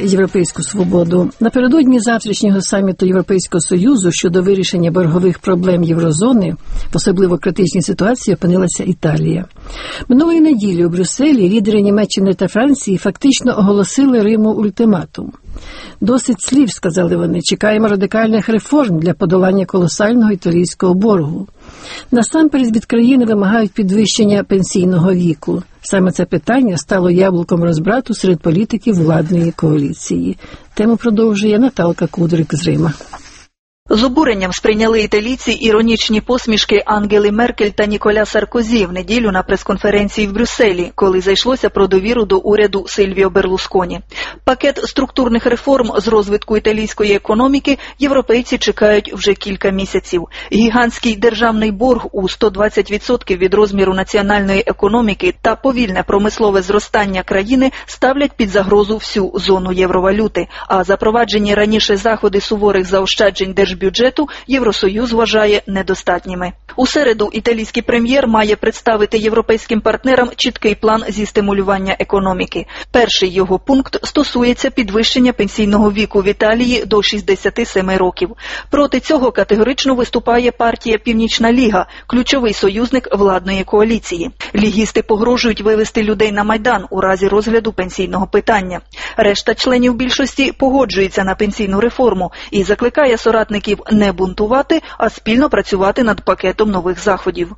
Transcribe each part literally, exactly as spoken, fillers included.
європейську свободу. Напередодні завтрашнього саміту Європейського Союзу щодо вирішення боргових проблем єврозони, в особливо критичній ситуації опинилася Італія. Минулої неділі у Брюсселі лідери Німеччини та Франції фактично оголосили Риму ультиматум. Досить слів, сказали вони, чекаємо радикальних реформ для подолання колосального італійського боргу. Насамперед від країни вимагають підвищення пенсійного віку. Саме це питання стало яблуком розбрату серед політиків владної коаліції. Тему продовжує Наталка Кудрик з Рима. З обуренням сприйняли італійці іронічні посмішки Ангели Меркель та Ніколя Саркозі в неділю на прес-конференції в Брюсселі, коли зайшлося про довіру до уряду Сильвіо Берлусконі. Пакет структурних реформ з розвитку італійської економіки європейці чекають вже кілька місяців. Гігантський державний борг у сто двадцять відсотків від розміру національної економіки та повільне промислове зростання країни ставлять під загрозу всю зону євровалюти, а запроваджені раніше заходи суворих заощаджень держбюджету бюджету Євросоюз вважає недостатніми. У середу італійський прем'єр має представити європейським партнерам чіткий план зі стимулювання економіки. Перший його пункт стосується підвищення пенсійного віку в Італії до шістдесяти семи років. Проти цього категорично виступає партія Північна Ліга, ключовий союзник владної коаліції. Лігісти погрожують вивести людей на Майдан у разі розгляду пенсійного питання. Решта членів більшості погоджується на пенсійну реформу і закликає соратників не бунтувати, а спільно працювати над пакетом нових заходів.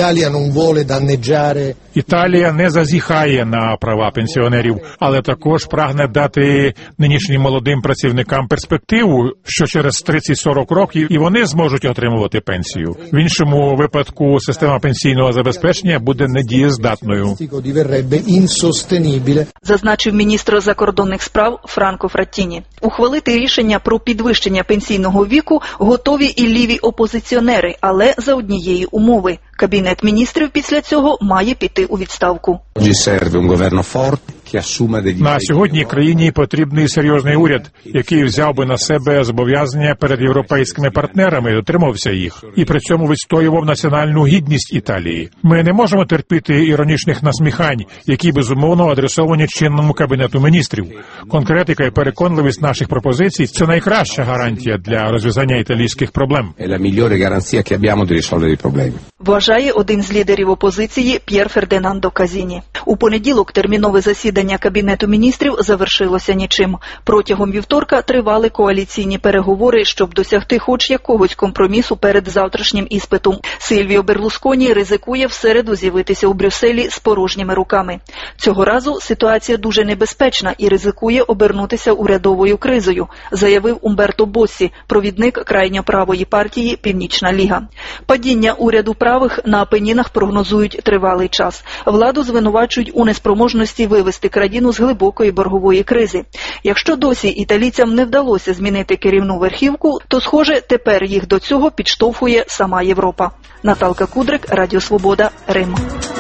Італія не зазіхає на права пенсіонерів, але також прагне дати нинішнім молодим працівникам перспективу, що через тридцять-сорок років і вони зможуть отримувати пенсію. В іншому випадку система пенсійного забезпечення буде недієздатною. Зазначив міністр закордонних справ Франко Фраттіні. Ухвалити рішення про підвищення пенсійного віку готові і ліві опозиціонери, але за однієї умови. Кабінет міністрів після цього має піти у відставку. На сьогодні країні потрібний серйозний уряд, який взяв би на себе зобов'язання перед європейськими партнерами і дотримався їх, і при цьому відстоював національну гідність Італії. Ми не можемо терпіти іронічних насміхань, які безумовно адресовані чинному кабінету міністрів. Конкретика і переконливість наших пропозицій – це найкраща гарантія для розв'язання італійських проблем. Вважає один з лідерів опозиції П'єр Фердинандо Казіні. У понеділок термінове засідання Кабінету міністрів завершилося нічим. Протягом вівторка тривали коаліційні переговори, щоб досягти хоч якогось компромісу перед завтрашнім іспитом. Сильвіо Берлусконі ризикує в середу з'явитися у Брюсселі з порожніми руками. Цього разу ситуація дуже небезпечна і ризикує обернутися урядовою кризою, заявив Умберто Боссі, провідник крайньоправої партії «Північна Ліга». Падіння уряду правих на Апенінах прогнозують тривалий час. Владу звинувачують у неспроможності вивести країну з глибокої боргової кризи. Якщо досі італійцям не вдалося змінити керівну верхівку, то, схоже, тепер їх до цього підштовхує сама Європа. Наталка Кудрик, Радіо Свобода, Рим.